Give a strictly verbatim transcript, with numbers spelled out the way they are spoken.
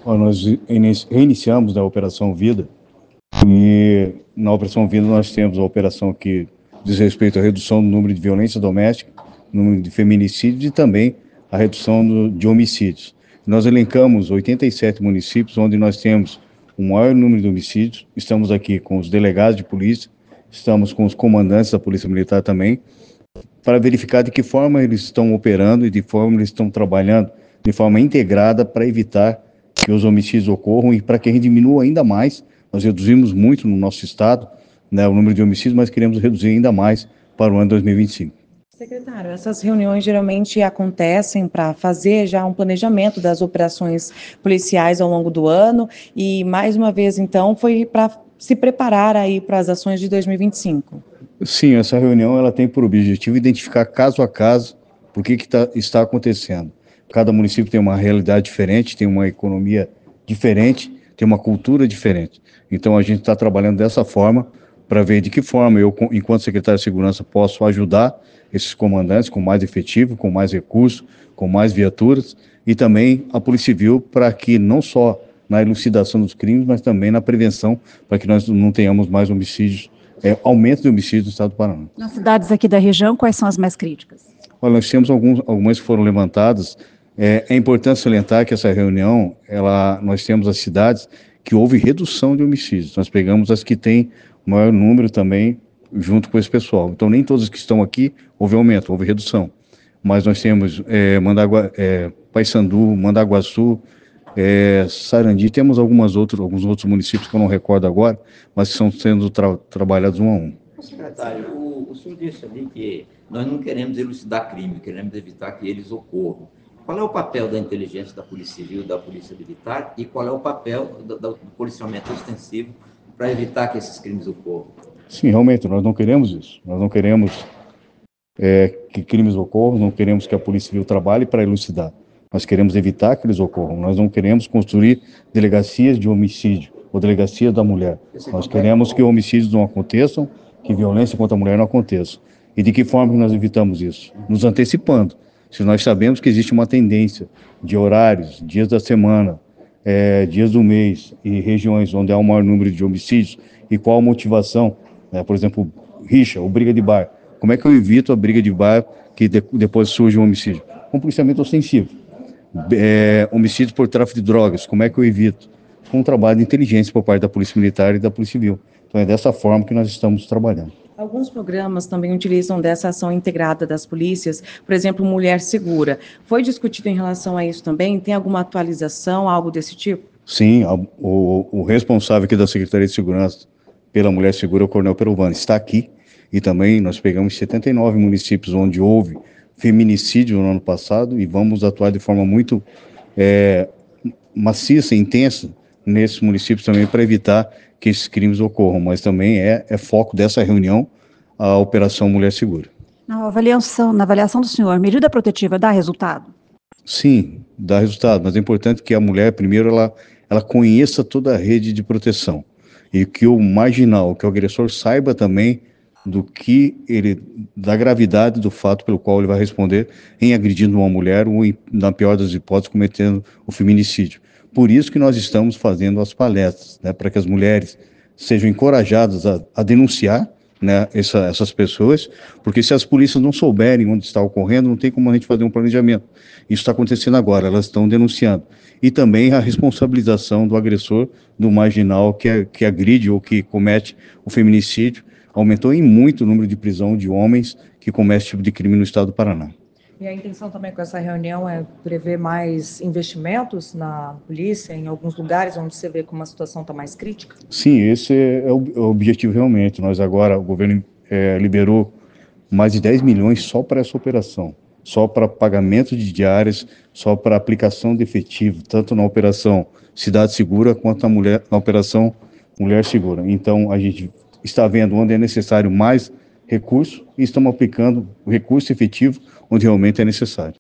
Ó, nós ini- reiniciamos a Operação Vida e na Operação Vida nós temos a operação que diz respeito à redução do número de violência doméstica, número de feminicídios e também a redução do- de homicídios. Nós elencamos oitenta e sete municípios onde nós temos o maior número de homicídios. Estamos aqui com os delegados de polícia, estamos com os comandantes da Polícia Militar também, para verificar de que forma eles estão operando e de forma eles estão trabalhando de forma integrada para evitar que os homicídios ocorram e para que a gente diminua ainda mais. Nós reduzimos muito no nosso estado, né, o número de homicídios, mas queremos reduzir ainda mais para o ano dois mil e vinte e cinco. Secretário, essas reuniões geralmente acontecem para fazer já um planejamento das operações policiais ao longo do ano e, mais uma vez, então, foi para se preparar aí para as ações de dois mil e vinte e cinco. Sim, essa reunião ela tem por objetivo identificar caso a caso o que, que tá, está acontecendo. Cada município tem uma realidade diferente, tem uma economia diferente, tem uma cultura diferente. Então a gente está trabalhando dessa forma para ver de que forma eu, enquanto secretário de Segurança, posso ajudar esses comandantes com mais efetivo, com mais recursos, com mais viaturas e também a Polícia Civil para que não só na elucidação dos crimes, mas também na prevenção para que nós não tenhamos mais homicídios, é, aumento de homicídios no estado do Paraná. Nas cidades aqui da região, quais são as mais críticas? Olha, nós temos alguns, algumas que foram levantadas. É, é importante salientar que essa reunião, ela, nós temos as cidades que houve redução de homicídios. Nós pegamos as que têm o maior número também junto com esse pessoal. Então, nem todas que estão aqui houve aumento, houve redução. Mas nós temos é, Mandagua, é, Paissandu, Mandaguaçu, é, Sarandi, temos algumas outros, alguns outros municípios que eu não recordo agora, mas que estão sendo tra trabalhados um a um. Secretário, o, o senhor disse ali que nós não queremos elucidar crime, queremos evitar que eles ocorram. Qual é o papel da inteligência da Polícia Civil, da Polícia Militar, e qual é o papel do, do policiamento extensivo para evitar que esses crimes ocorram? Sim, realmente, nós não queremos isso. Nós não queremos é, que crimes ocorram, não queremos que a Polícia Civil trabalhe para elucidar. Nós queremos evitar que eles ocorram. Nós não queremos construir delegacias de homicídio ou delegacias da mulher. Nós queremos que homicídios não aconteçam, que violência contra a mulher não aconteça. E de que forma que nós evitamos isso? Nos antecipando. Se nós sabemos que existe uma tendência de horários, dias da semana, é, dias do mês e regiões onde há um maior número de homicídios e qual a motivação, né, por exemplo, rixa ou briga de bar. Como é que eu evito a briga de bar que de, depois surge um homicídio? Com policiamento ostensivo. É, homicídios por tráfico de drogas, como é que eu evito? Com um trabalho de inteligência por parte da Polícia Militar e da Polícia Civil. Então é dessa forma que nós estamos trabalhando. Alguns programas também utilizam dessa ação integrada das polícias, por exemplo, Mulher Segura. Foi discutido em relação a isso também? Tem alguma atualização, algo desse tipo? Sim, a, o, o responsável aqui da Secretaria de Segurança pela Mulher Segura, o Coronel Perovani, está aqui. E também nós pegamos setenta e nove municípios onde houve feminicídio no ano passado e vamos atuar de forma muito é, maciça, intensa nesses municípios também para evitar que esses crimes ocorram, mas também é, é foco dessa reunião a Operação Mulher Segura. Na avaliação, na avaliação do senhor, medida protetiva dá resultado? Sim, dá resultado, mas é importante que a mulher, primeiro, ela, ela conheça toda a rede de proteção e que o marginal, que o agressor saiba também do que ele, da gravidade do fato pelo qual ele vai responder em agredindo uma mulher ou, em, na pior das hipóteses, cometendo o feminicídio. Por isso que nós estamos fazendo as palestras, né, para que as mulheres sejam encorajadas a, a denunciar, né, essa, essas pessoas, porque se as polícias não souberem onde está ocorrendo, não tem como a gente fazer um planejamento. Isso está acontecendo agora, elas estão denunciando. E também a responsabilização do agressor, do marginal que, que agride ou que comete o feminicídio. Aumentou em muito o número de prisão de homens que cometem esse tipo de crime no estado do Paraná. E a intenção também com essa reunião é prever mais investimentos na polícia, em alguns lugares onde você vê que uma situação está mais crítica? Sim, esse é o, é o objetivo realmente. Nós agora, o governo é, liberou mais de dez milhões só para essa operação, só para pagamento de diárias, só para aplicação de efetivo, tanto na operação Cidade Segura quanto na, mulher, na operação Mulher Segura. Então, a gente está vendo onde é necessário mais recurso e estamos aplicando o recurso efetivo onde realmente é necessário.